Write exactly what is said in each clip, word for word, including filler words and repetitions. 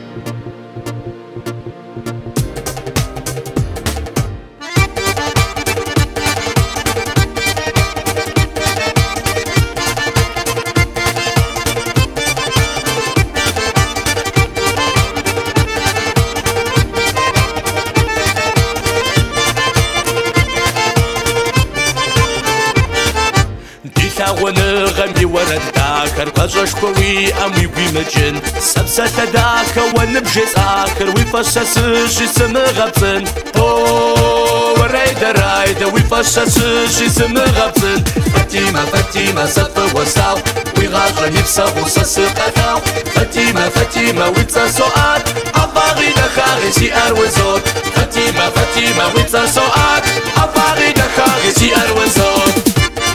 ونغمي ورد داكر قجش كوي أمي بيمجن سبسة داكر ونبجز آخر ويفشش اسم غبطن أوه وريد رايد ويفشش اسم غبطن فتيمة فتيمة سف وساو ويغاجر نفسه وسسقتاو فتيمة فتيمة ويتسسوات أفاغي دخاغي سي أروزوت فتيمة فتيمة ويتسسوات أفاغي دخاغي سي أروزوت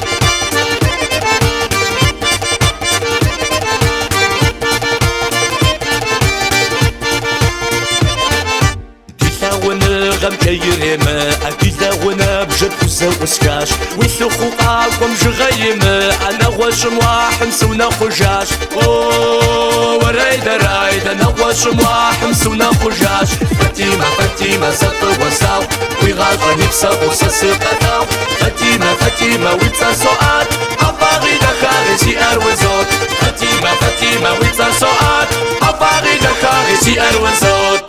غم كيريمة أكيد وانا بجد وزوسكاش ويثقوا قاكم جغيمة أنا واش مواحم سونا خجاش أوه وريد رايد أنا واش مواحم سونا خجاش فتيمة فتيمة سط وساو ويغاغر نفسه وسسقتاو فتيمة فتيمة ويتسسوات أفاغي دخاغي سي أروزوت فتيمة فتيمة ويتسسوات أفاغي دخاغي سي أروزوت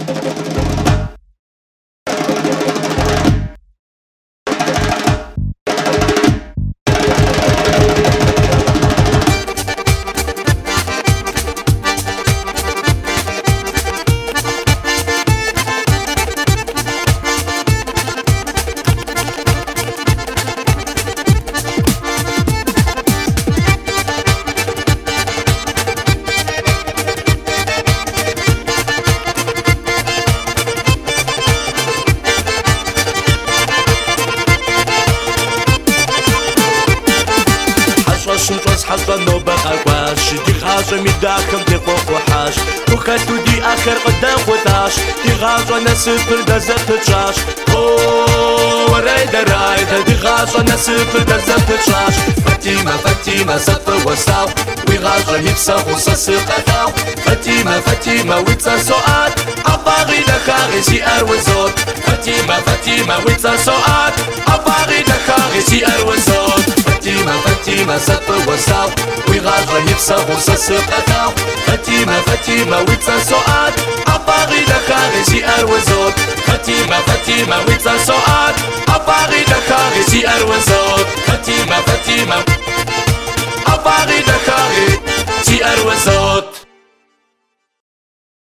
شنطس حظا نوبة أقواش دي غاجة ميداكم دي فوق وحاش وخاتو دي آخر قدام خداش دي غاجة نسفر دزت تشاش أوه وريد رايد دي غاجة نسفر دزت تشاش فتيمة فتيمة سف وساو ويغاجة نفسه وسسقتاو فتيمة فتيمة ويتسسوات أفاغي دخاغي سي أروزوت فتيمة فتيمة ويتسسوات أفاغي دخاغي سي أروزوت فتيمة فتيمة سف وساو ويغاجر نفسه وسسقتاو فتيمة فتيمة ويتسسوات أفاغي دخاغي سي أروزوت فتيمة فتيمة ويتسسوات أفاغي دخاغي سي أروزوت فتيمة فتيمة